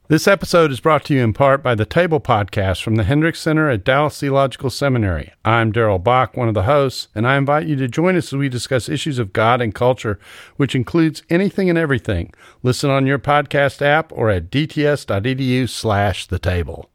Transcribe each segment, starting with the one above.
This episode is brought to you in part by the Table Podcast from the Hendricks Center at Dallas Theological Seminary. I'm Darrell Bach, one of the hosts, and I invite you to join us as we discuss issues of God and culture, which includes anything and everything. Listen on your podcast app or at dts.edu/thetable.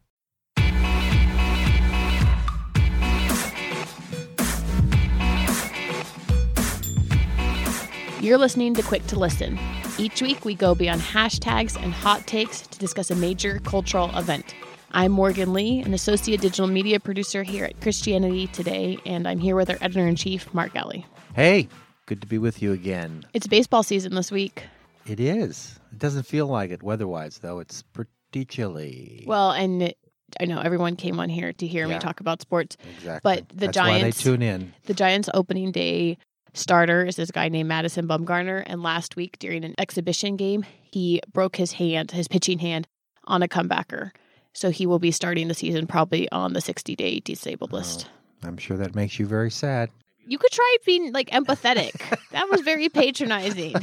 You're listening to Quick to Listen. Each week, we go beyond hashtags and hot takes to discuss a major cultural event. I'm Morgan Lee, an associate digital media producer here at Christianity Today, and I'm here with our editor-in-chief, Mark Alley. Hey, good to be with you again. It's baseball season this week. It is. It doesn't feel like it weather-wise, though. It's pretty chilly. Well, and I know everyone came on here to hear me talk about sports. Exactly. But That's why they tune in. The Giants' opening day starter is this guy named Madison Bumgarner, and last week during an exhibition game, he broke his pitching hand, on a comebacker. So he will be starting the season probably on the 60-day disabled list. I'm sure that makes you very sad. You could try being empathetic. That was very patronizing.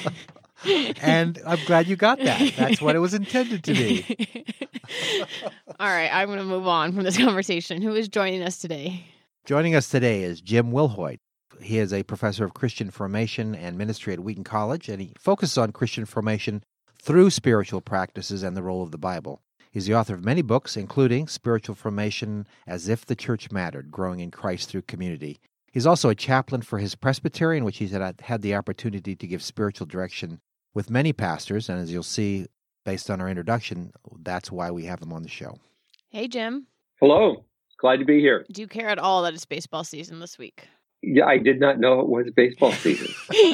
And I'm glad you got that. That's what it was intended to be. All right, I'm going to move on from this conversation. Who is joining us today? Joining us today is Jim Wilhoit. He is a professor of Christian formation and ministry at Wheaton College, and he focuses on Christian formation through spiritual practices and the role of the Bible. He's the author of many books, including Spiritual Formation as If the Church Mattered, Growing in Christ Through Community. He's also a chaplain for his presbytery, in which he's had the opportunity to give spiritual direction with many pastors, and as you'll see based on our introduction, that's why we have him on the show. Hey, Jim. Hello. Glad to be here. Do you care at all that it's baseball season this week? Yeah, I did not know it was baseball season.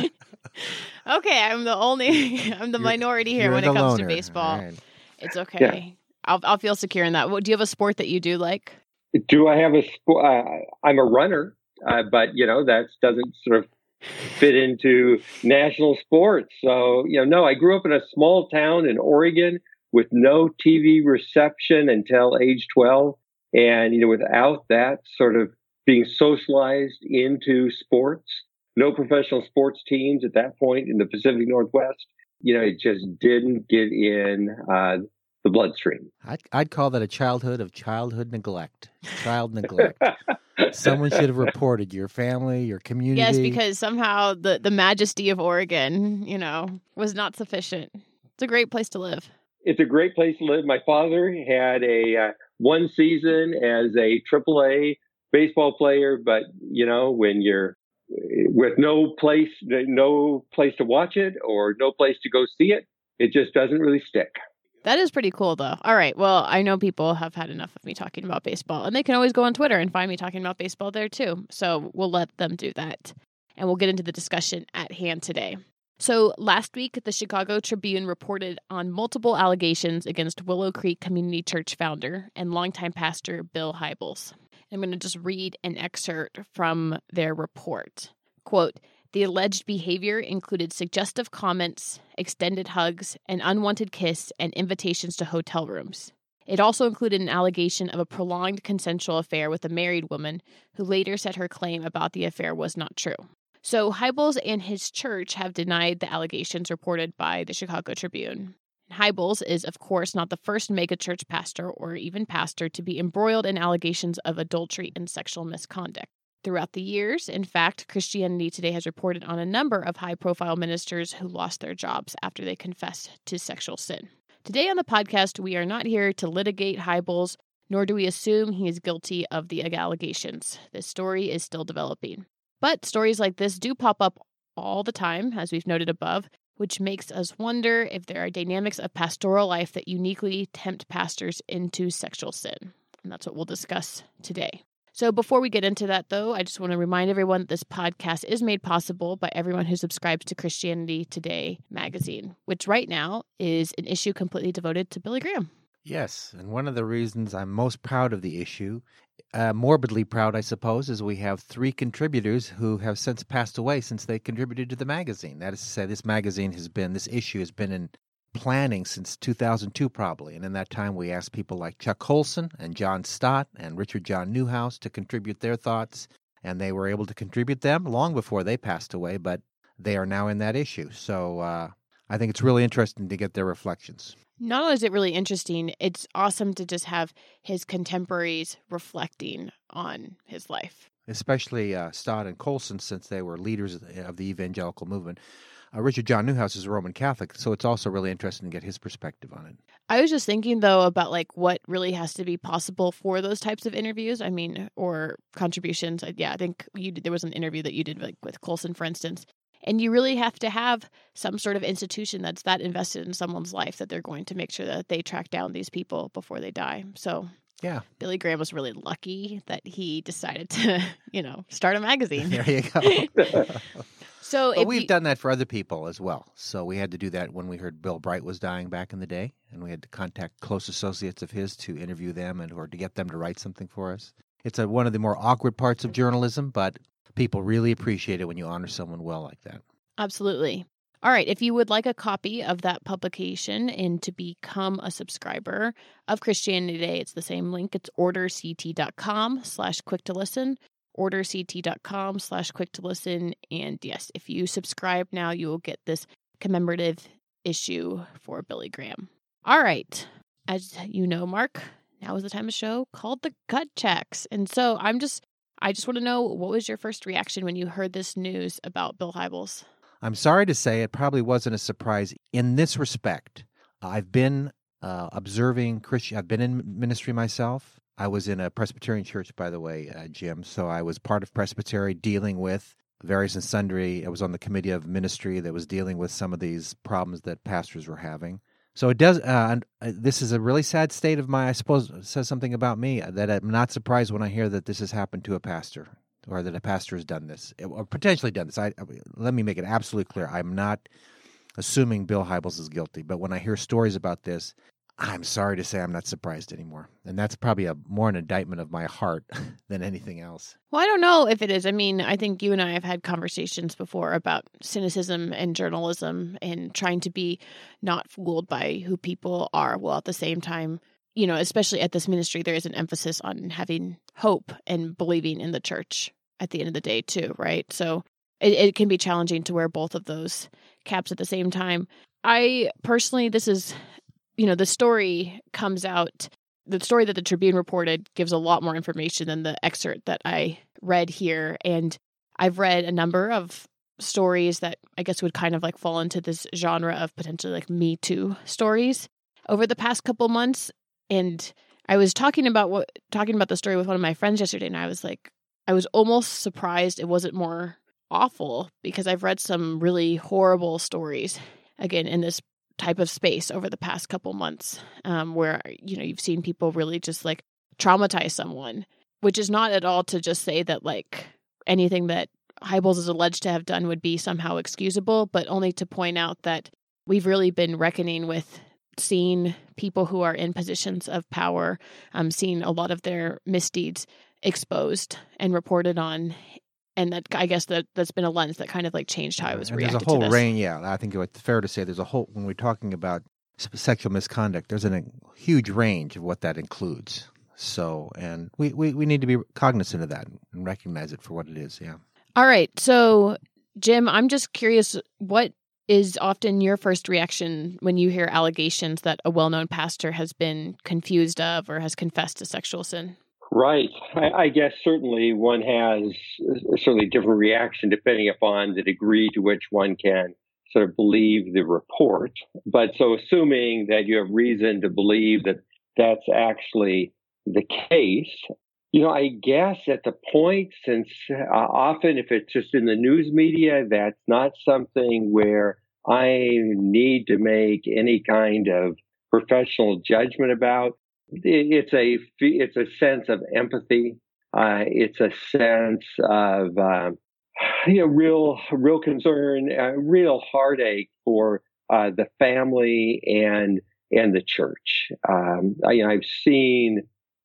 Okay, I'm the minority here when it comes to baseball. Right. It's okay. Yeah. I'll feel secure in that. Do you have a sport that you do like? Do I have a sport? I'm a runner, but that doesn't sort of fit into national sports. So no, I grew up in a small town in Oregon with no TV reception until age 12, and without that sort of being socialized into sports, no professional sports teams at that point in the Pacific Northwest. It just didn't get in the bloodstream. I'd call that a childhood of childhood neglect. Child neglect. Someone should have reported your family, your community. Yes, because somehow the majesty of Oregon, was not sufficient. It's a great place to live. It's a great place to live. My father had a one season as a AAA baseball player, but when you're with no place to watch it or no place to go see it, it just doesn't really stick. That is pretty cool, though. All right. Well, I know people have had enough of me talking about baseball, and they can always go on Twitter and find me talking about baseball there, too. So we'll let them do that, and we'll get into the discussion at hand today. So last week, the Chicago Tribune reported on multiple allegations against Willow Creek Community Church founder and longtime pastor Bill Hybels. I'm going to just read an excerpt from their report. Quote, "The alleged behavior included suggestive comments, extended hugs, an unwanted kiss, and invitations to hotel rooms. It also included an allegation of a prolonged consensual affair with a married woman who later said her claim about the affair was not true." So Hybels and his church have denied the allegations reported by the Chicago Tribune. Hybels is, of course, not the first megachurch pastor or even pastor to be embroiled in allegations of adultery and sexual misconduct. Throughout the years, in fact, Christianity Today has reported on a number of high-profile ministers who lost their jobs after they confessed to sexual sin. Today on the podcast, we are not here to litigate Hybels, nor do we assume he is guilty of the allegations. This story is still developing. But stories like this do pop up all the time, as we've noted above, which makes us wonder if there are dynamics of pastoral life that uniquely tempt pastors into sexual sin. And that's what we'll discuss today. So before we get into that, though, I just want to remind everyone that this podcast is made possible by everyone who subscribes to Christianity Today magazine, which right now is an issue completely devoted to Billy Graham. Yes, and one of the reasons I'm most proud of the issue, morbidly proud, I suppose, is we have 3 contributors who have since passed away since they contributed to the magazine. That is to say, this issue has been in planning since 2002 probably, and in that time we asked people like Chuck Colson and John Stott and Richard John Newhouse to contribute their thoughts, and they were able to contribute them long before they passed away, but they are now in that issue. So I think it's really interesting to get their reflections. Not only is it really interesting, it's awesome to just have his contemporaries reflecting on his life. Especially Stott and Colson, since they were leaders of the evangelical movement. Richard John Newhouse is a Roman Catholic, so it's also really interesting to get his perspective on it. I was just thinking, though, about like what really has to be possible for those types of interviews. I mean, or contributions. Yeah, I think there was an interview that you did like with Colson, for instance. And you really have to have some sort of institution that's that invested in someone's life that they're going to make sure that they track down these people before they die. So yeah, Billy Graham was really lucky that he decided to, start a magazine. There you go. So but we've done that for other people as well. So we had to do that when we heard Bill Bright was dying back in the day, and we had to contact close associates of his to interview them or to get them to write something for us. It's one of the more awkward parts of journalism, but people really appreciate it when you honor someone well like that. Absolutely. All right. If you would like a copy of that publication and to become a subscriber of Christianity Today, it's the same link. It's orderct.com/quick-to-listen, orderct.com/quick-to-listen. And yes, if you subscribe now, you will get this commemorative issue for Billy Graham. All right. As you know, Mark, now is the time of show called the Gut Checks. And so I just want to know, what was your first reaction when you heard this news about Bill Hybels? I'm sorry to say it probably wasn't a surprise in this respect. I've been observing Christian. I've been in ministry myself. I was in a Presbyterian church, by the way, Jim. So I was part of Presbytery dealing with various and sundry. I was on the committee of ministry that was dealing with some of these problems that pastors were having. So it does. This is a really sad state of I suppose it says something about me that I'm not surprised when I hear that this has happened to a pastor, or that a pastor has done this, or potentially done this. Let me make it absolutely clear. I'm not assuming Bill Hybels is guilty, but when I hear stories about this, I'm sorry to say I'm not surprised anymore. And that's probably more an indictment of my heart than anything else. Well, I don't know if it is. I mean, I think you and I have had conversations before about cynicism and journalism and trying to be not fooled by who people are, while at the same time, especially at this ministry, there is an emphasis on having hope and believing in the church at the end of the day too, right? So it can be challenging to wear both of those caps at the same time. I personally, this is, the story comes out, the story that the Tribune reported gives a lot more information than the excerpt that I read here. And I've read a number of stories that I guess would kind of like fall into this genre of potentially like Me Too stories over the past couple months. And I was talking about the story with one of my friends yesterday, and I was almost surprised it wasn't more awful, because I've read some really horrible stories, again, in this type of space over the past couple months, where, you've seen people really just like traumatize someone, which is not at all to just say that like anything that Hybels is alleged to have done would be somehow excusable, but only to point out that we've really been reckoning with seeing people who are in positions of power, seeing a lot of their misdeeds exposed and reported on. And that, I guess, that's been a lens that kind of like changed how I was reacting to this. There's a whole range, I think it's fair to say there's a whole, when we're talking about sexual misconduct, there's a huge range of what that includes. So, and we need to be cognizant of that and recognize it for what it is, yeah. All right. So, Jim, I'm just curious, what is often your first reaction when you hear allegations that a well-known pastor has been confused of or has confessed to sexual sin? Right. I guess certainly one has a certainly different reaction depending upon the degree to which one can sort of believe the report. But so assuming that you have reason to believe that that's actually the case, I guess at the point, since often if it's just in the news media, that's not something where I need to make any kind of professional judgment about. It's a sense of empathy. It's a sense of real concern, real heartache for the family and the church. I've seen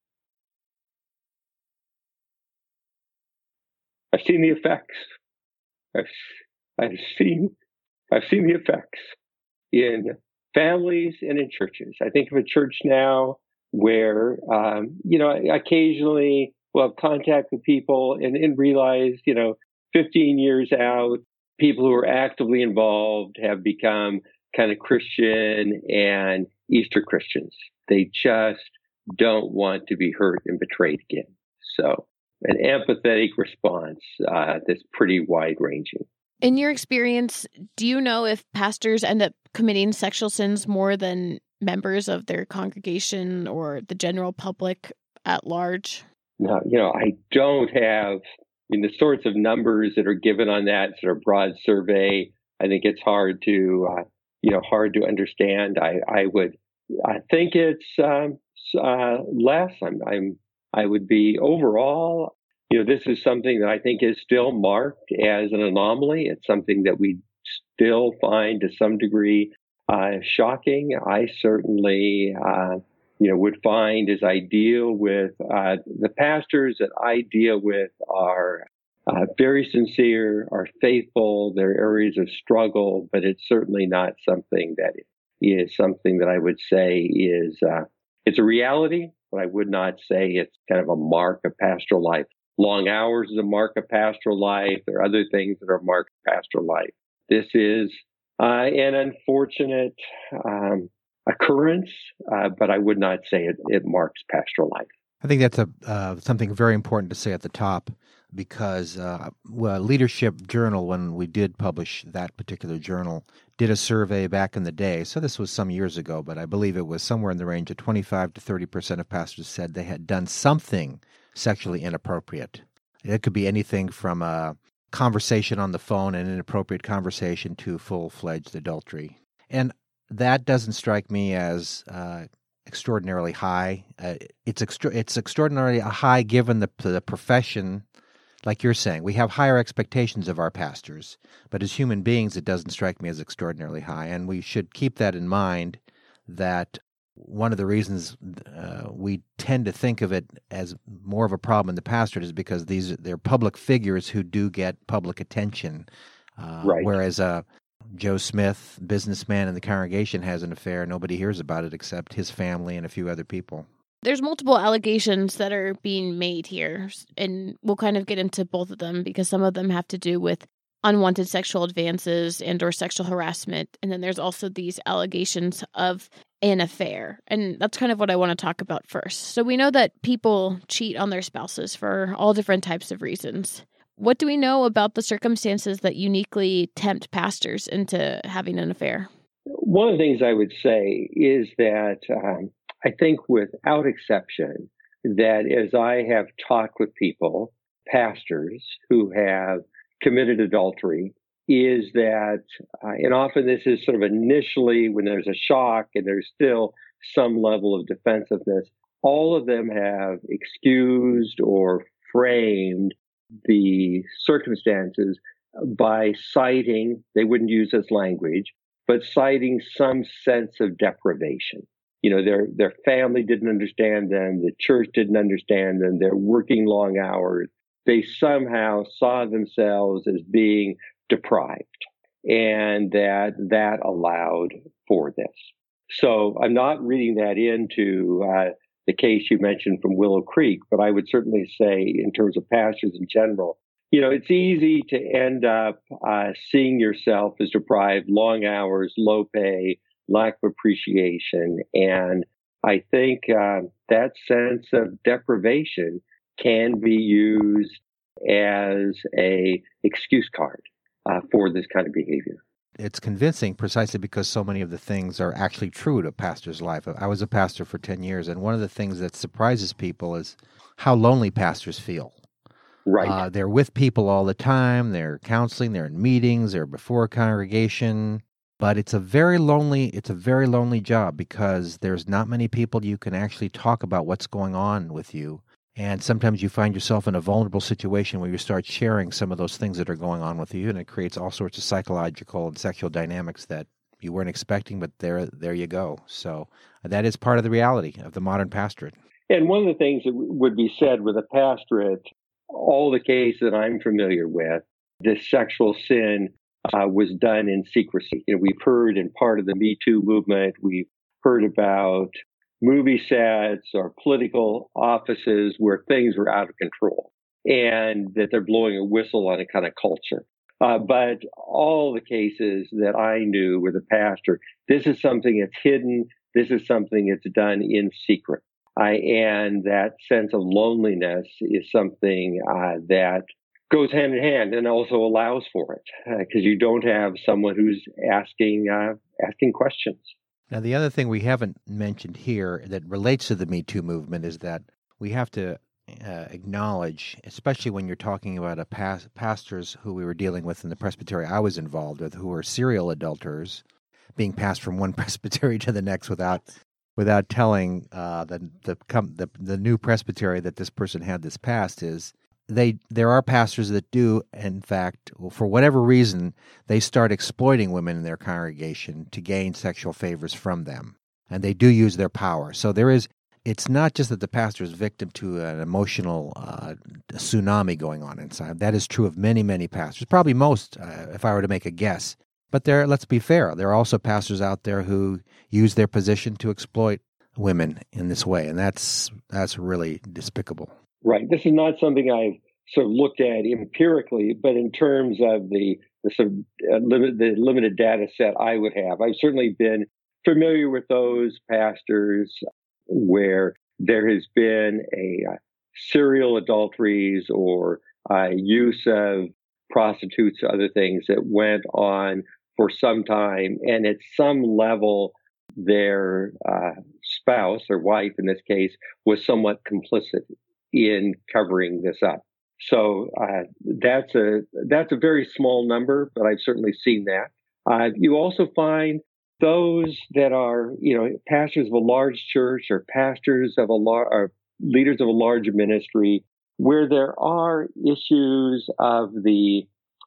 the effects. I've seen the effects in families and in churches. I think of a church now where, occasionally we'll have contact with people and realize, 15 years out, people who are actively involved have become kind of Christian and Easter Christians. They just don't want to be hurt and betrayed again. So an empathetic response that's pretty wide-ranging. In your experience, do you know if pastors end up committing sexual sins more than members of their congregation or the general public at large? Now, I don't have the sorts of numbers that are given on that sort of broad survey. I think it's hard to understand. I think it's less. I would be overall. This is something that I think is still marked as an anomaly. It's something that we still find to some degree shocking. I certainly, would find as I deal with the pastors that I deal with are very sincere, are faithful. There are areas of struggle, but it's certainly not something that I would say is it's a reality, but I would not say it's kind of a mark of pastoral life. Long hours is a mark of pastoral life. There are other things that are marks of pastoral life. This is an unfortunate occurrence, but I would not say it marks pastoral life. I think that's something very important to say at the top, because Leadership Journal, when we did publish that particular journal, did a survey back in the day. So this was some years ago, but I believe it was somewhere in the range of 25 to 30% of pastors said they had done something sexually inappropriate. It could be anything from a conversation on the phone, an inappropriate conversation, to full-fledged adultery. And that doesn't strike me as extraordinarily high. It's extraordinarily high given the profession. Like you're saying, we have higher expectations of our pastors, but as human beings, it doesn't strike me as extraordinarily high. And we should keep that in mind, that one of the reasons we tend to think of it as more of a problem in the pastorate is because they're public figures who do get public attention. Right. Whereas Joe Smith, businessman in the congregation, has an affair. Nobody hears about it except his family and a few other people. There's multiple allegations that are being made here, and we'll kind of get into both of them because some of them have to do with unwanted sexual advances and or sexual harassment. And then there's also these allegations of an affair. And that's kind of what I want to talk about first. So we know that people cheat on their spouses for all different types of reasons. What do we know about the circumstances that uniquely tempt pastors into having an affair? One of the things I would say is that I think without exception, that as I have talked with people, pastors who have committed adultery, is that, and often this is sort of initially when there's a shock and there's still some level of defensiveness, all of them have excused or framed the circumstances by citing, they wouldn't use this language, but citing some sense of deprivation. Their family didn't understand them, the church didn't understand them, they're working long hours. They somehow saw themselves as being deprived, and that allowed for this. So I'm not reading that into the case you mentioned from Willow Creek, but I would certainly say in terms of pastors in general, it's easy to end up seeing yourself as deprived, long hours, low pay, lack of appreciation. And I think that sense of deprivation can be used as a excuse card for this kind of behavior. It's convincing precisely because so many of the things are actually true to a pastor's life. I was a pastor for 10 years, and one of the things that surprises people is how lonely pastors feel. Right. They're with people all the time. They're counseling. They're in meetings. They're before a congregation. But it's a very lonely job because there's not many people you can actually talk about what's going on with you. And sometimes you find yourself in a vulnerable situation where you start sharing some of those things that are going on with you, and it creates all sorts of psychological and sexual dynamics that you weren't expecting, but there you go. So that is part of the reality of the modern pastorate. And one of the things that would be said with a pastorate, all the cases that I'm familiar with, this sexual sin was done in secrecy. We've heard in part of the Me Too movement, we've heard about movie sets or political offices where things were out of control and that they're blowing a whistle on a kind of culture. But all the cases that I knew with a pastor, this is something that's hidden. this is something that's done in secret. And that sense of loneliness is something that goes hand in hand and also allows for it because you don't have someone who's asking questions. Now, the other thing we haven't mentioned here that relates to the Me Too movement is that we have to acknowledge, especially when you're talking about pastors who we were dealing with in the presbytery I was involved with, who were serial adulterers, being passed from one presbytery to the next without telling the new presbytery that this person had this past. Is there are pastors that do, in fact, for whatever reason, they start exploiting women in their congregation to gain sexual favors from them, and they do use their power. So it's not just that the pastor is victim to an emotional tsunami going on inside. That is true of many, many pastors, probably most, if I were to make a guess. But let's be fair, there are also pastors out there who use their position to exploit women in this way, and that's really despicable. Right. This is not something I've sort of looked at empirically, but in terms of the limited data set I would have, I've certainly been familiar with those pastors where there has been a serial adulteries or use of prostitutes, other things that went on for some time, and at some level, their spouse or wife, in this case, was somewhat complicit in covering this up. So that's a very small number, but I've certainly seen that. You also find those that are, pastors of a large church or pastors of or leaders of a large ministry, where there are issues of the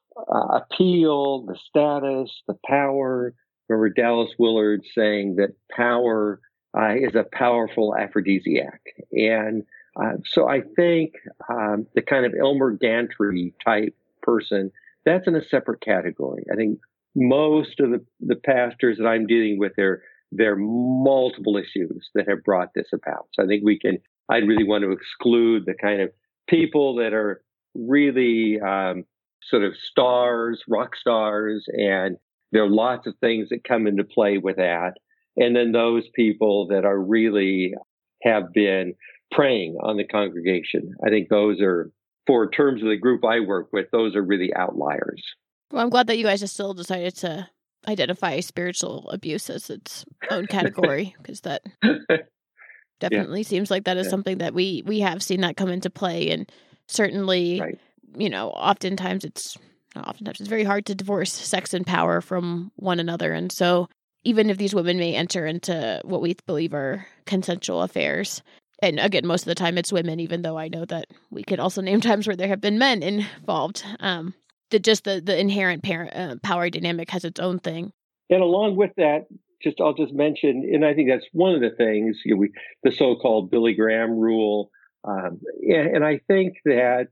appeal, the status, the power. Remember Dallas Willard saying that power is a powerful aphrodisiac. And so I think the kind of Elmer Gantry type person, that's in a separate category. I think most of the pastors that I'm dealing with, there are multiple issues that have brought this about. So I think I'd really want to exclude the kind of people that are really sort of stars, rock stars, and there are lots of things that come into play with that. And then those people that are really have been preying on the congregation. I think those are, for terms of the group I work with, those are really outliers. Well, I'm glad that you guys have still decided to identify spiritual abuse as its own category, because that definitely seems like that is something that we have seen that come into play. And certainly, oftentimes it's very hard to divorce sex and power from one another. And so even if these women may enter into what we believe are consensual affairs, and again, most of the time it's women, even though I know that we could also name times where there have been men involved, the inherent power dynamic has its own thing. And along with that, I'll just mention, and I think that's one of the things, the so-called Billy Graham rule. And I think that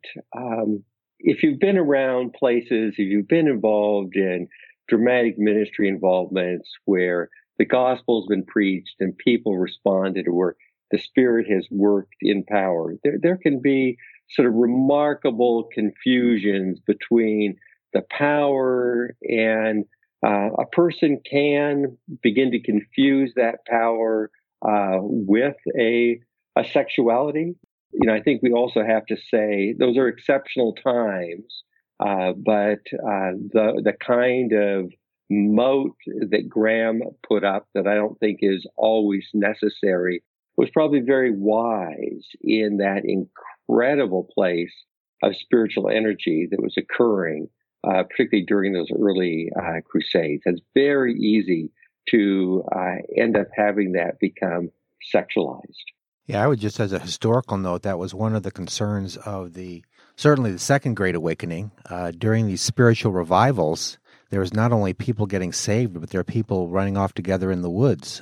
if you've been around places, if you've been involved in dramatic ministry involvements where the gospel's been preached and people responded, or the Spirit has worked in power, there can be sort of remarkable confusions between the power, and a person can begin to confuse that power with a sexuality. I think we also have to say those are exceptional times, but the kind of moat that Graham put up that I don't think is always necessary was probably very wise in that incredible place of spiritual energy that was occurring, particularly during those early crusades. It's very easy to end up having that become sexualized. Yeah, I would just, as a historical note, that was one of the concerns of certainly the Second Great Awakening. During these spiritual revivals, there was not only people getting saved, but there are people running off together in the woods.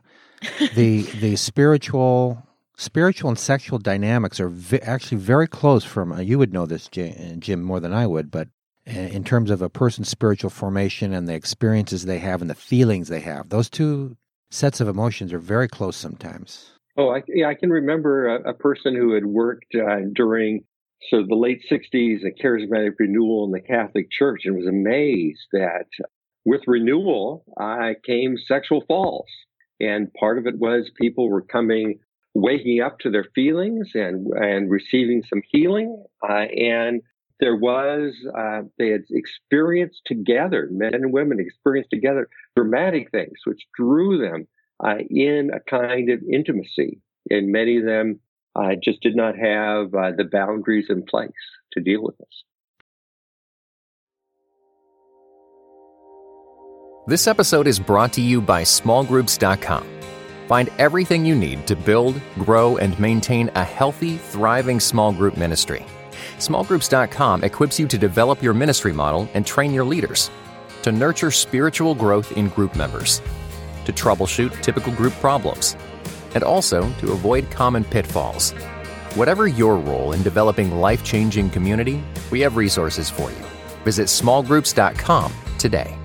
The spiritual and sexual dynamics are actually very close from, you would know this, Jim, more than I would, but in terms of a person's spiritual formation and the experiences they have and the feelings they have, those two sets of emotions are very close sometimes. Oh, I can remember a person who had worked during the late 60s, a charismatic renewal in the Catholic Church, and was amazed that with renewal came sexual falls. And part of it was people were waking up to their feelings and receiving some healing. And there was, they had experienced together, men and women experienced together dramatic things, which drew them in a kind of intimacy. And many of them just did not have the boundaries in place to deal with this. This episode is brought to you by smallgroups.com. Find everything you need to build, grow, and maintain a healthy, thriving small group ministry. Smallgroups.com equips you to develop your ministry model and train your leaders, to nurture spiritual growth in group members, to troubleshoot typical group problems, and also to avoid common pitfalls. Whatever your role in developing life-changing community, we have resources for you. Visit smallgroups.com today.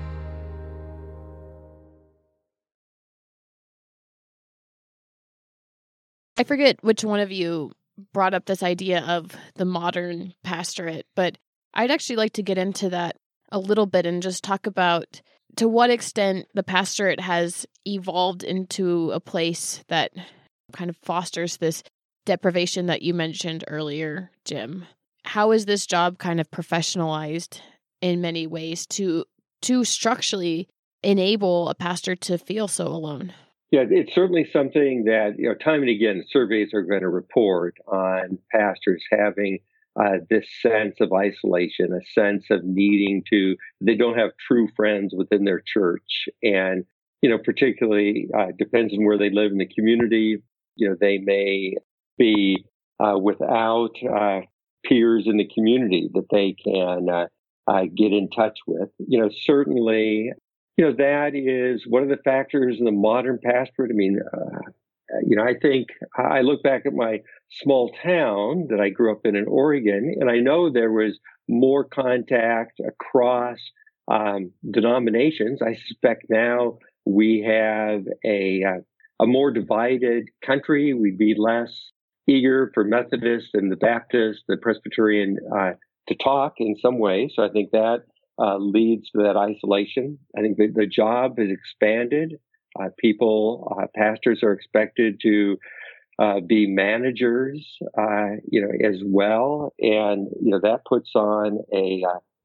I forget which one of you brought up this idea of the modern pastorate, but I'd actually like to get into that a little bit and just talk about to what extent the pastorate has evolved into a place that kind of fosters this deprivation that you mentioned earlier, Jim. How is this job kind of professionalized in many ways to structurally enable a pastor to feel so alone? Yeah, it's certainly something that, time and again, surveys are going to report on pastors having this sense of isolation, a sense of they don't have true friends within their church. And, particularly depends on where they live in the community. They may be without peers in the community that they can get in touch with. Certainly, that is one of the factors in the modern pastorate. I mean, I think I look back at my small town that I grew up in Oregon, and I know there was more contact across denominations. I suspect now we have a more divided country. We'd be less eager for Methodist and the Baptist, the Presbyterian to talk in some ways. So I think that leads to that isolation. I think the job has expanded. Pastors are expected to be managers, as well, and that puts on a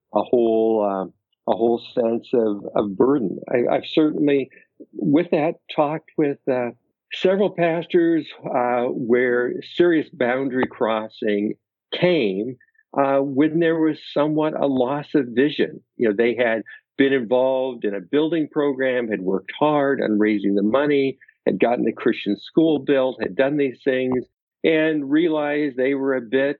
whole sense of burden. I've certainly, with that, talked with several pastors where serious boundary crossing came when there was somewhat a loss of vision. They had been involved in a building program, had worked hard on raising the money, had gotten a Christian school built, had done these things, and realized they were a bit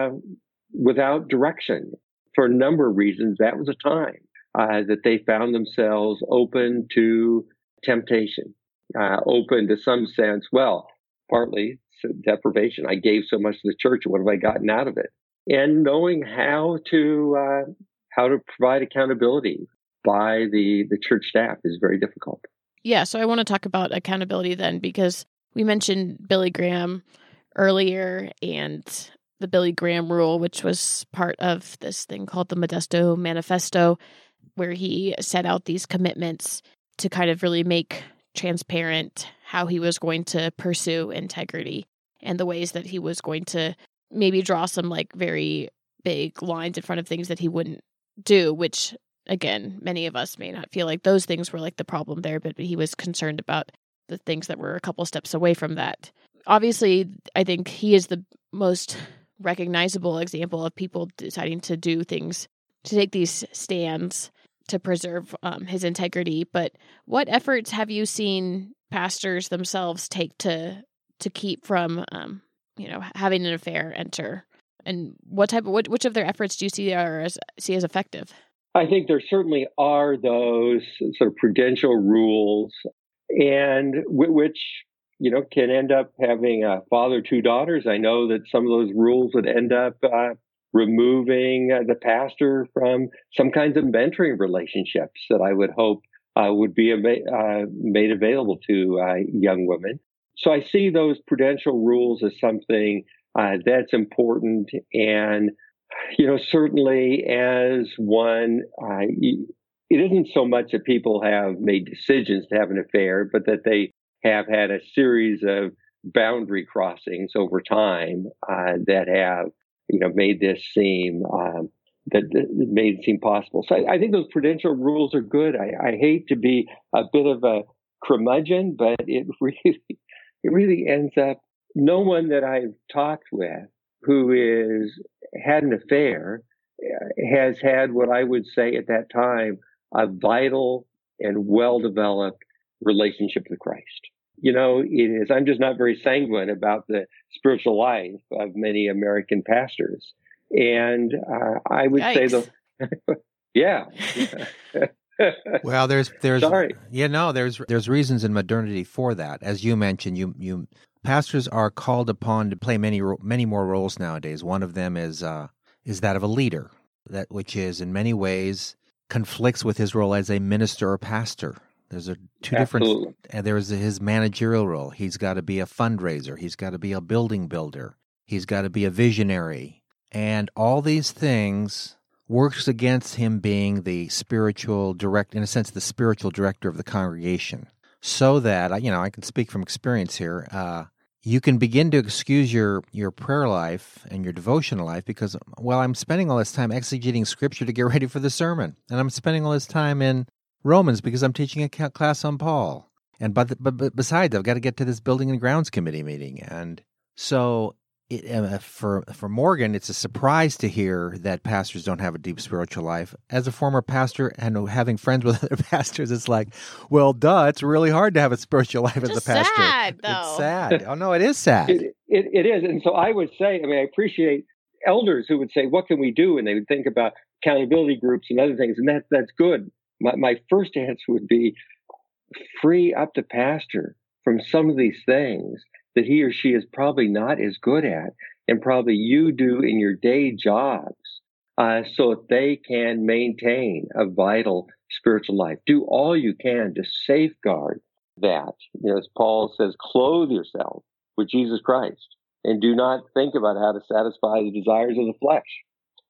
without direction. For a number of reasons, that was a time that they found themselves open to temptation, open to some sense, partly deprivation. I gave so much to the church, what have I gotten out of it? And knowing how to provide accountability by the church staff is very difficult. Yeah, so I want to talk about accountability then, because we mentioned Billy Graham earlier and the Billy Graham rule, which was part of this thing called the Modesto Manifesto, where he set out these commitments to kind of really make transparent how he was going to pursue integrity and the ways that he was going to maybe draw some very big lines in front of things that he wouldn't do, which, again, many of us may not feel like those things were the problem there, but he was concerned about the things that were a couple steps away from that. Obviously, I think he is the most recognizable example of people deciding to do things, to take these stands to preserve his integrity. But what efforts have you seen pastors themselves take to keep from having an affair enter? And which of their efforts do you see as effective? I think there certainly are those sort of prudential rules, and which can end up having a father, two daughters. I know that some of those rules would end up removing the pastor from some kinds of mentoring relationships that I would hope would be made available to young women. So I see those prudential rules as something that's important. And, certainly as one, it isn't so much that people have made decisions to have an affair, but that they have had a series of boundary crossings over time that have, made this seem that made it seem possible. So I think those prudential rules are good. I hate to be a bit of a curmudgeon, but it really ends up. No one that I've talked with who had an affair has had what I would say at that time a vital and well-developed relationship with Christ. It is. I'm just not very sanguine about the spiritual life of many American pastors, and I would say yeah. Well, there's sorry. There's reasons in modernity for that. As you mentioned, you pastors are called upon to play many more roles nowadays. One of them is that of a leader, which is in many ways conflicts with his role as a minister or pastor. There's two different. There's his managerial role. He's got to be a fundraiser. He's got to be a building builder. He's got to be a visionary, and all these things works against him being the spiritual director of the congregation. So that I can speak from experience here. You can begin to excuse your prayer life and your devotional life because, I'm spending all this time exegeting Scripture to get ready for the sermon, and I'm spending all this time in Romans because I'm teaching a class on Paul. But besides, I've got to get to this building and grounds committee meeting, and so for Morgan, it's a surprise to hear that pastors don't have a deep spiritual life. As a former pastor and having friends with other pastors, it's like, well, duh, it's really hard to have a spiritual life as a pastor. Sad, though. It's sad. Oh no, it is sad. It is, and so I would say, I appreciate elders who would say, "What can we do?" and they would think about accountability groups and other things, and that's good. My first answer would be free up the pastor from some of these things that he or she is probably not as good at, and probably you do in your day jobs, so that they can maintain a vital spiritual life. Do all you can to safeguard that. As Paul says, clothe yourself with Jesus Christ, and do not think about how to satisfy the desires of the flesh.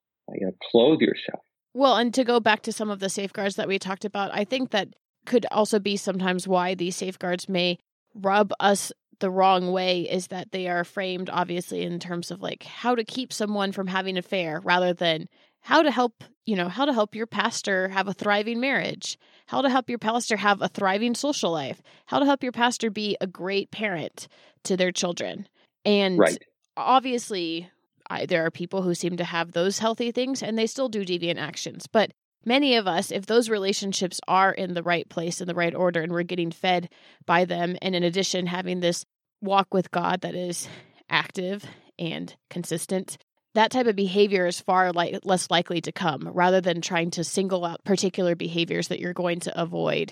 Clothe yourself. Well, and to go back to some of the safeguards that we talked about, I think that could also be sometimes why these safeguards may rub us the wrong way, is that they are framed obviously in terms of like how to keep someone from having an affair rather than how to help your pastor have a thriving marriage, how to help your pastor have a thriving social life, how to help your pastor be a great parent to their children. And obviously there are people who seem to have those healthy things and they still do deviant actions. But many of us, if those relationships are in the right place, in the right order, and we're getting fed by them, and in addition, having this walk with God that is active and consistent, that type of behavior is far less likely to come, rather than trying to single out particular behaviors that you're going to avoid.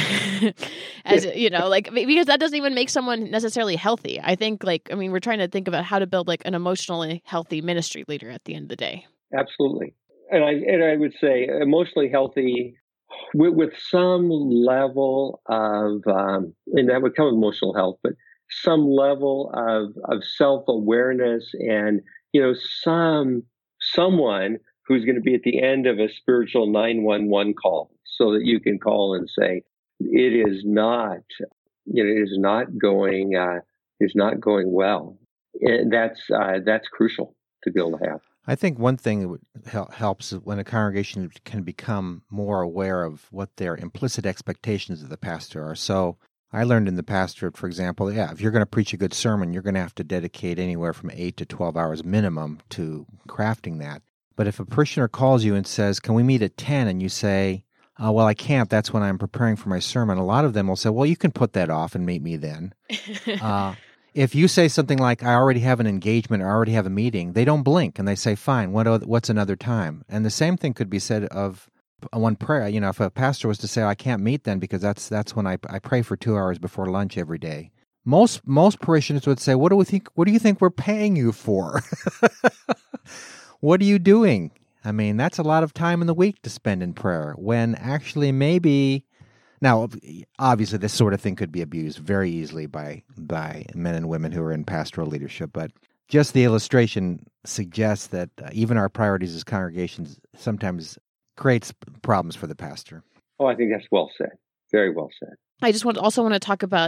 Because that doesn't even make someone necessarily healthy. I think we're trying to think about how to build an emotionally healthy ministry leader at the end of the day. Absolutely. And I would say emotionally healthy with some level of, and that would come with emotional health, but some level of self-awareness and, someone who's going to be at the end of a spiritual 911 call, so that you can call and say, it is not going well. And that's crucial to be able to have. I think one thing that helps is when a congregation can become more aware of what their implicit expectations of the pastor are. So I learned in the pastorate, for example, if you're going to preach a good sermon, you're going to have to dedicate anywhere from 8 to 12 hours minimum to crafting that. But if a parishioner calls you and says, can we meet at 10? And you say, well, I can't. That's when I'm preparing for my sermon. A lot of them will say, well, you can put that off and meet me then. If you say something like, I already have an engagement, or I already have a meeting, they don't blink and they say, fine, what's another time? And the same thing could be said of one prayer. If a pastor was to say, I can't meet then because that's when I pray for 2 hours before lunch every day. Most parishioners would say, what do you think we're paying you for? What are you doing? That's a lot of time in the week to spend in prayer, when actually maybe... Now, obviously, this sort of thing could be abused very easily by men and women who are in pastoral leadership, but just the illustration suggests that even our priorities as congregations sometimes creates problems for the pastor. Oh, I think that's well said. Very well said. I just want to talk about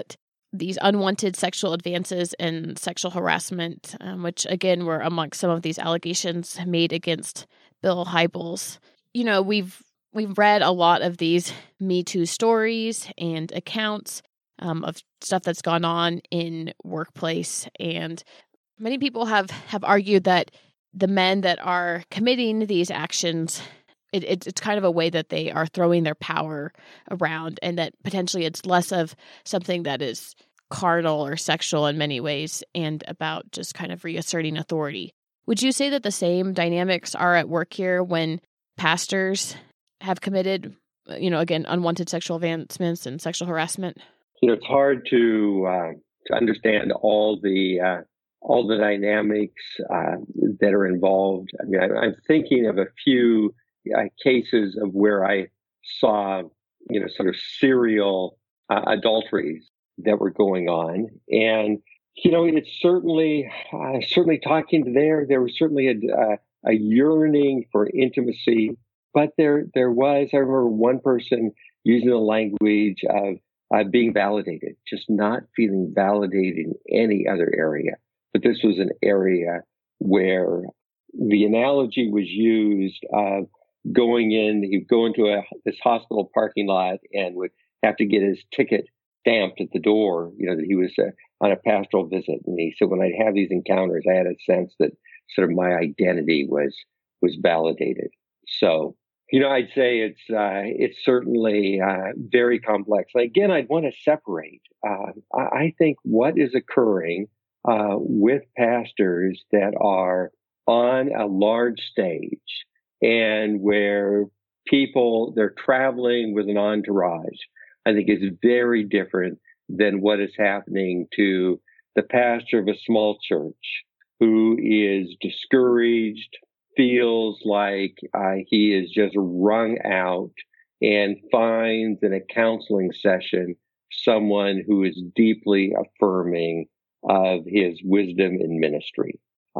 these unwanted sexual advances and sexual harassment, which again were amongst some of these allegations made against Bill Hybels. You know, we've read a lot of these Me Too stories and accounts of stuff that's gone on in workplace, and many people have argued that the men that are committing these actions, it's kind of a way that they are throwing their power around, and that potentially it's less of something that is carnal or sexual in many ways and about just kind of reasserting authority. Would you say that the same dynamics are at work here when pastors have committed, again, unwanted sexual advancements and sexual harassment? It's hard to understand all the dynamics that are involved. I mean, I'm thinking of a few cases of where I saw, sort of serial adulteries that were going on. And, it's certainly talking there was certainly a yearning for intimacy, but there was, I remember one person using the language of being validated, just not feeling validated in any other area. But this was an area where the analogy was used of he'd go into this hospital parking lot and would have to get his ticket stamped at the door, that he was on a pastoral visit. And he said, when I'd have these encounters, I had a sense that sort of my identity was validated. So, I'd say it's certainly very complex. Again, I'd want to separate. I think what is occurring with pastors that are on a large stage and where they're traveling with an entourage, I think is very different than what is happening to the pastor of a small church who is discouraged, feels like he is just wrung out, and finds in a counseling session someone who is deeply affirming of his wisdom in ministry,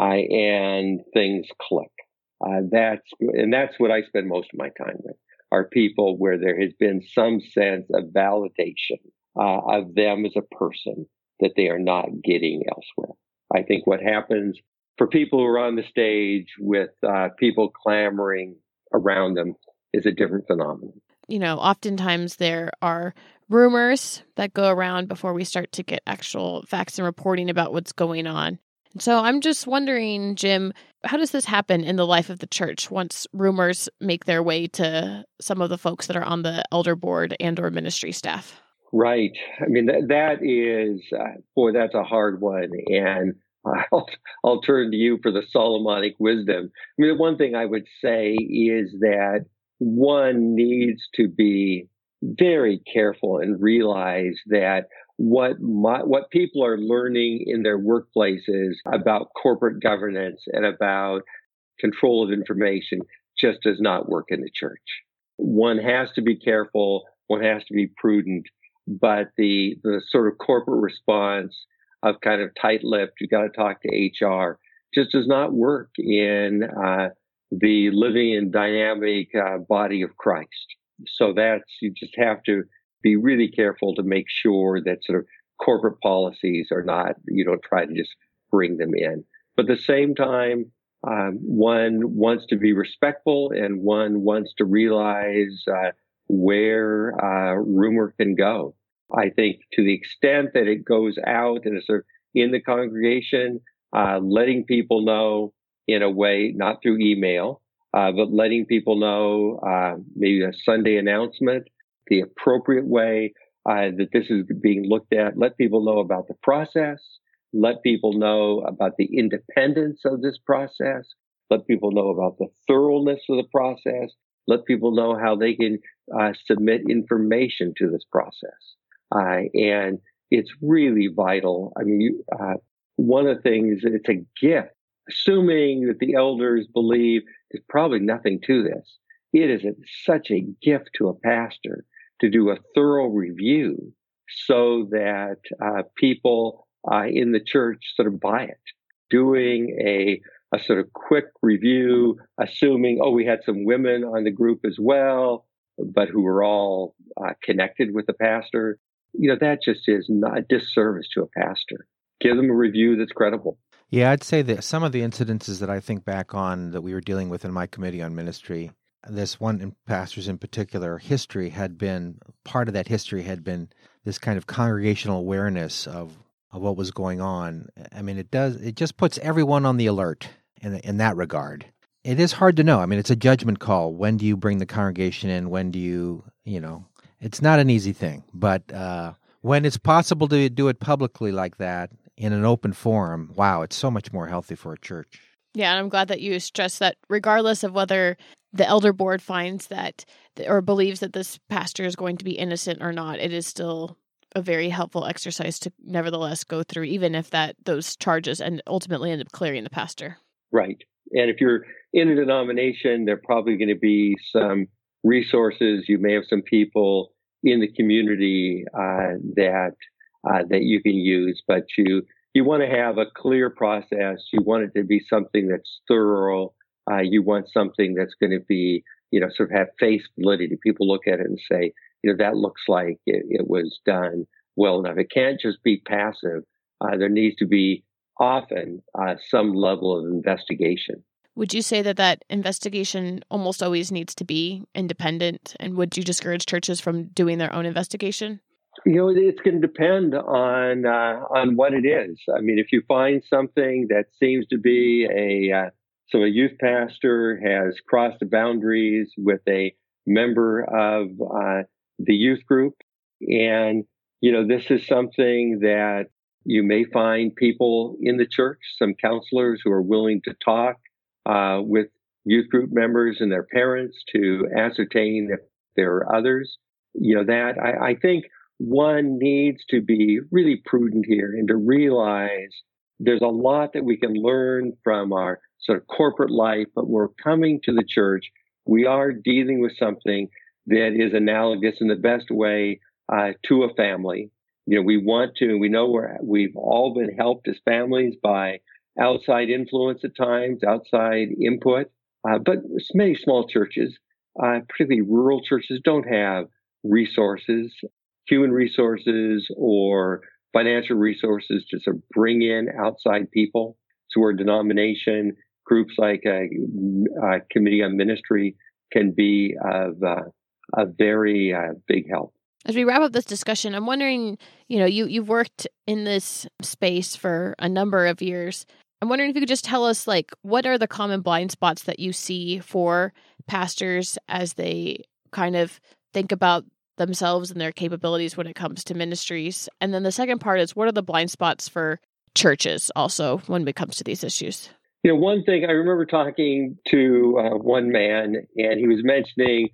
and things click. That's what I spend most of my time with, are people where there has been some sense of validation of them as a person that they are not getting elsewhere. I think what happens for people who are on the stage with people clamoring around them is a different phenomenon. Oftentimes there are rumors that go around before we start to get actual facts and reporting about what's going on. So I'm just wondering, Jim, how does this happen in the life of the church once rumors make their way to some of the folks that are on the elder board and or ministry staff? Right. I mean, that is, that's a hard one. And I'll turn to you for the Solomonic wisdom. I mean, the one thing I would say is that one needs to be very careful and realize that what people are learning in their workplaces about corporate governance and about control of information just does not work in the church. One has to be careful. One has to be prudent. But the sort of corporate response of kind of tight-lipped, you got to talk to HR, just does not work in the living and dynamic body of Christ. So you just have to be really careful to make sure that sort of corporate policies are not, you don't try to just bring them in. But at the same time, one wants to be respectful and one wants to realize where rumor can go. I think to the extent that it goes out and is sort of in the congregation, letting people know in a way, not through email, but letting people know, maybe a Sunday announcement, the appropriate way that this is being looked at. Let people know about the process. Let people know about the independence of this process. Let people know about the thoroughness of the process. Let people know how they can submit information to this process. And it's really vital. I mean, one of the things, it's a gift. Assuming that the elders believe there's probably nothing to this, it is such a gift to a pastor to do a thorough review so that people in the church sort of buy it. Doing a sort of quick review, assuming, we had some women on the group as well, but who were all connected with the pastor. that just is not a disservice to a pastor. Give them a review that's credible. Yeah, I'd say that some of the incidences that I think back on that we were dealing with in my committee on ministry, this one in pastors in particular, part of that history had been this kind of congregational awareness of what was going on. I mean, it just puts everyone on the alert in that regard. It is hard to know. I mean, it's a judgment call. When do you bring the congregation in? When do you it's not an easy thing. But when it's possible to do it publicly like that in an open forum, wow, it's so much more healthy for a church. Yeah, and I'm glad that you stress that regardless of whether the elder board finds that or believes that this pastor is going to be innocent or not, it is still a very helpful exercise to nevertheless go through, even if those charges and ultimately end up clearing the pastor. Right. And if you're in a denomination, there are probably going to be some resources. You may have some people in the community that you can use, but you want to have a clear process. You want it to be something that's thorough. You want something that's going to be, sort of have face validity. People look at it and say, that looks like it was done well enough. It can't just be passive. There needs to be often some level of investigation. Would you say that investigation almost always needs to be independent? And would you discourage churches from doing their own investigation? It's going to depend on what it is. I mean, if you find something that seems to be a youth pastor has crossed the boundaries with a member of the youth group, and this is something that you may find people in the church, some counselors who are willing to talk with youth group members and their parents to ascertain if there are others. I think one needs to be really prudent here and to realize there's a lot that we can learn from our sort of corporate life, but we're coming to the church. We are dealing with something that is analogous in the best way to a family. We know we've all been helped as families by outside influence at times, outside input. But many small churches, particularly rural churches, don't have resources, human resources or financial resources to sort of bring in outside people. So where denomination groups like a committee on ministry can be of a very big help. As we wrap up this discussion, I'm wondering, you've worked in this space for a number of years. I'm wondering if you could just tell us, what are the common blind spots that you see for pastors as they kind of think about themselves and their capabilities when it comes to ministries? And then the second part is, what are the blind spots for churches also when it comes to these issues? One thing I remember talking to one man, and he was mentioning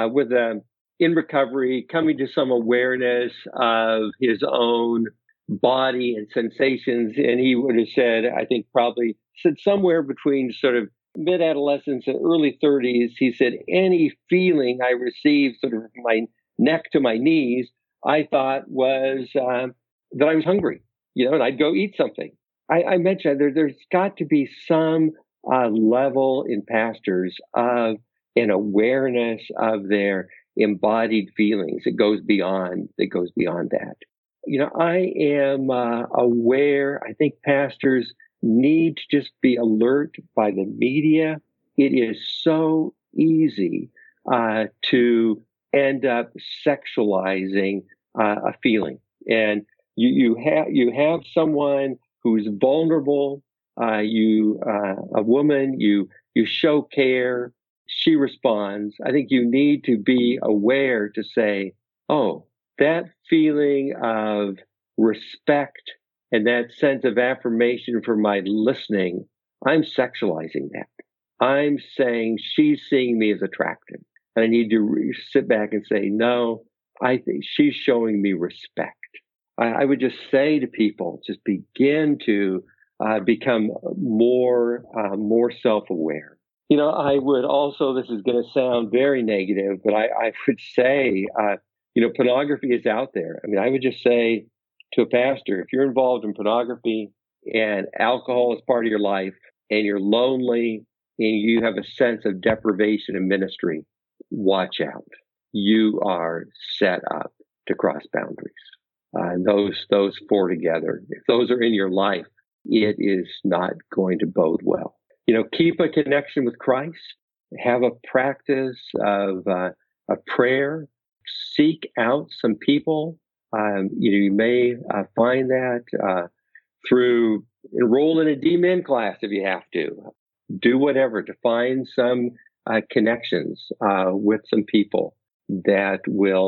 in recovery, coming to some awareness of his own body and sensations. And he would have said, I think probably said somewhere between sort of mid-adolescence and early 30s, he said, any feeling I received sort of from my neck to my knees, I thought was that I was hungry, and I'd go eat something. I mentioned there's got to be some level in pastors of an awareness of their embodied feelings. It goes beyond that. I am aware. I think pastors need to just be alert by the media. It is so easy to end up sexualizing a feeling, and you have someone who's vulnerable. A woman. You show care. She responds. I think you need to be aware to say, oh, that feeling of respect and that sense of affirmation for my listening, I'm sexualizing that. I'm saying she's seeing me as attractive. And I need to sit back and say, no, I think she's showing me respect. I would just say to people, just begin to become more self-aware. I would also, this is going to sound very negative, but I would say, pornography is out there. I mean, I would just say to a pastor, if you're involved in pornography and alcohol is part of your life and you're lonely and you have a sense of deprivation in ministry, watch out. You are set up to cross boundaries. those four together. If those are in your life, it is not going to bode well. Keep a connection with Christ. Have a practice of prayer. Seek out some people. You may find that through enroll in a D-Min class if you have to. Do whatever to find some connections with some people that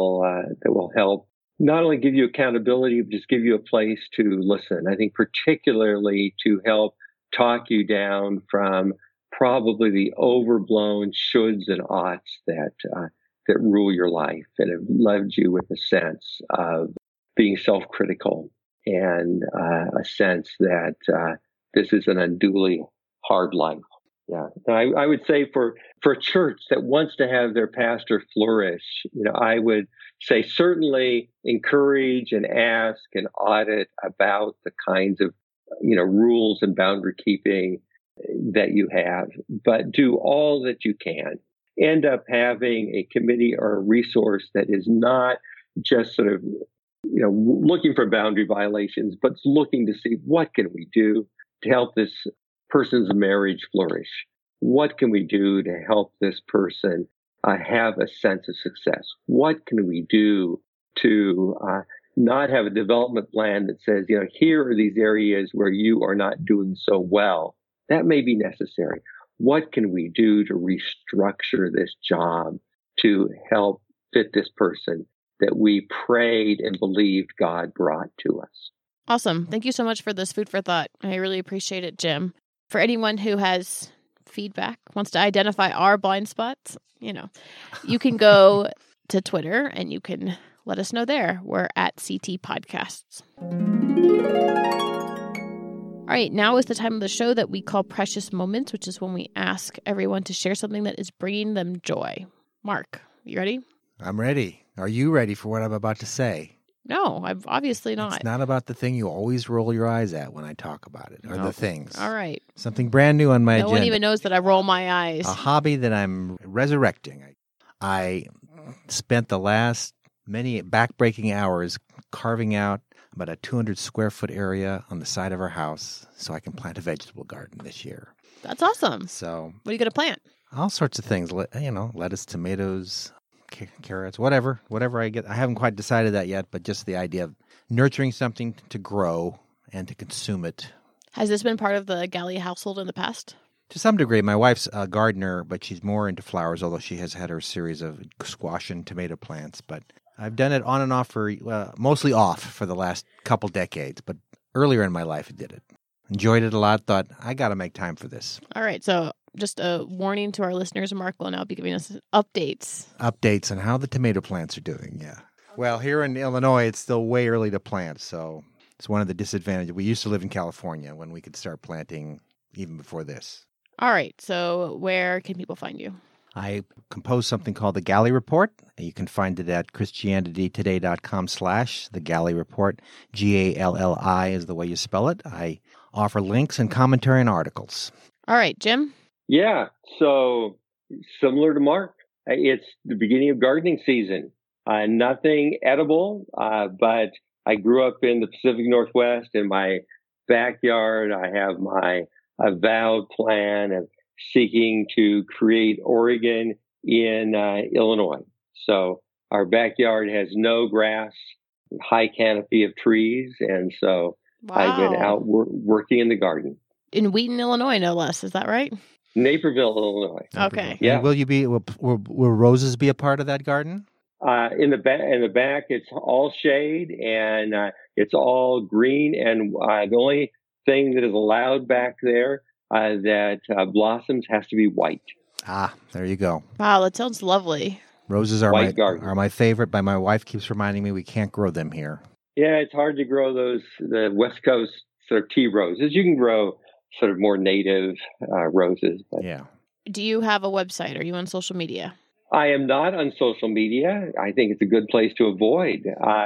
will help not only give you accountability, but just give you a place to listen. I think particularly to help talk you down from probably the overblown shoulds and oughts that rule your life and have left you with a sense of being self-critical and a sense that this is an unduly hard life. Yeah, I would say for a church that wants to have their pastor flourish, I would say certainly encourage and ask and audit about the kinds of rules and boundary keeping that you have, but do all that you can. End up having a committee or a resource that is not just sort of looking for boundary violations, but looking to see what can we do to help this person's marriage flourish. What can we do to help this person have a sense of success? What can we do to not have a development plan that says, here are these areas where you are not doing so well. That may be necessary. What can we do to restructure this job to help fit this person that we prayed and believed God brought to us? Awesome. Thank you so much for this food for thought. I really appreciate it, Jim. For anyone who has feedback, wants to identify our blind spots, you can go to Twitter and you can let us know there. We're at CT Podcasts. All right, now is the time of the show that we call Precious Moments, which is when we ask everyone to share something that is bringing them joy. Mark, you ready? I'm ready. Are you ready for what I'm about to say? No, I'm obviously not. It's not about the thing you always roll your eyes at when I talk about it, or the things. All right. Something brand new on my agenda. No one even knows that I roll my eyes. A hobby that I'm resurrecting. I spent the last many back-breaking hours carving out about a 200 square foot area on the side of our house so I can plant a vegetable garden this year. That's awesome. So, what are you going to plant? All sorts of things. Lettuce, tomatoes, carrots, whatever I get. I haven't quite decided that yet, but just the idea of nurturing something to grow and to consume it. Has this been part of the Galley household in the past? To some degree. My wife's a gardener, but she's more into flowers, although she has had her series of squash and tomato plants. But I've done it on and off mostly off for the last couple decades, but earlier in my life I did it. Enjoyed it a lot, thought, I got to make time for this. All right, so just a warning to our listeners, Mark will now be giving us updates. Updates on how the tomato plants are doing, yeah. Well, here in Illinois, it's still way early to plant, so it's one of the disadvantages. We used to live in California when we could start planting even before this. All right, so where can people find you? I composed something called The Galley Report. You can find it at christianitytoday.com/The Galley Report. Galli is the way you spell it. I offer links and commentary and articles. All right, Jim? Yeah, so similar to Mark, it's the beginning of gardening season. Nothing edible, but I grew up in the Pacific Northwest. In my backyard, I have my avowed plan of seeking to create Oregon in Illinois. So our backyard has no grass, high canopy of trees, and so wow. I've been out working in the garden. In Wheaton, Illinois, no less. Is that right? Naperville, Illinois. Okay. Yeah. And will roses be a part of that garden? In the back, it's all shade and it's all green. And the only thing that is allowed back there that blossoms has to be white. Ah, there you go. Wow, that sounds lovely. Roses are my favorite, but my wife keeps reminding me we can't grow them here. Yeah, it's hard to grow the West Coast sort of tea roses. You can grow sort of more native roses. But yeah. Do you have a website? Are you on social media? I am not on social media. I think it's a good place to avoid.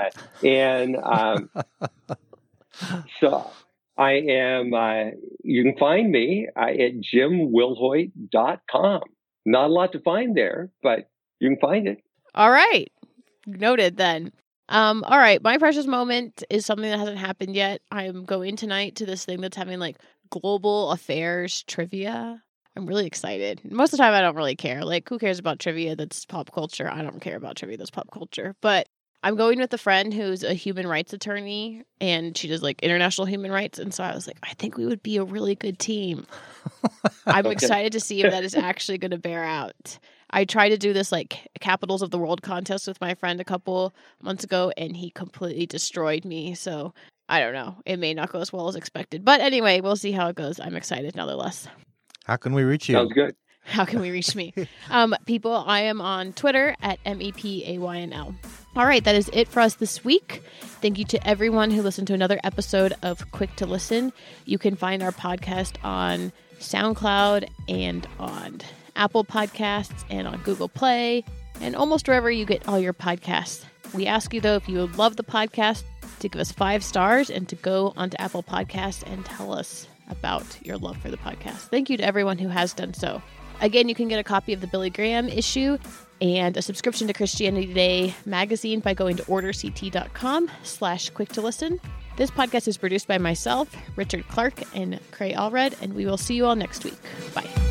So I am, you can find me at jimwilhoit.com. Not a lot to find there, but you can find it. All right. Noted then. All right. My precious moment is something that hasn't happened yet. I'm going tonight to this thing that's having like global affairs trivia. I'm really excited. Most of the time, I don't really care. Like, who cares about trivia that's pop culture? I don't care about trivia that's pop culture. But I'm going with a friend who's a human rights attorney, and she does like international human rights. And so I was like, I think we would be a really good team. I'm excited to see if that is actually going to bear out. I tried to do this like Capitals of the World contest with my friend a couple months ago, and he completely destroyed me. So I don't know. It may not go as well as expected. But anyway, we'll see how it goes. I'm excited nonetheless. How can we reach you? Sounds good. How can we reach me? People, I am on Twitter at MEPAYNL. All right, that is it for us this week. Thank you to everyone who listened to another episode of Quick to Listen. You can find our podcast on SoundCloud and on Apple Podcasts and on Google Play and almost wherever you get all your podcasts. We ask you, though, if you love the podcast, to give us 5 stars and to go onto Apple Podcasts and tell us about your love for the podcast. Thank you to everyone who has done so. Again, you can get a copy of the Billy Graham issue and a subscription to Christianity Today magazine by going to orderct.com/quick to listen. This podcast is produced by myself, Richard Clark, and Cray Allred, and we will see you all next week. Bye.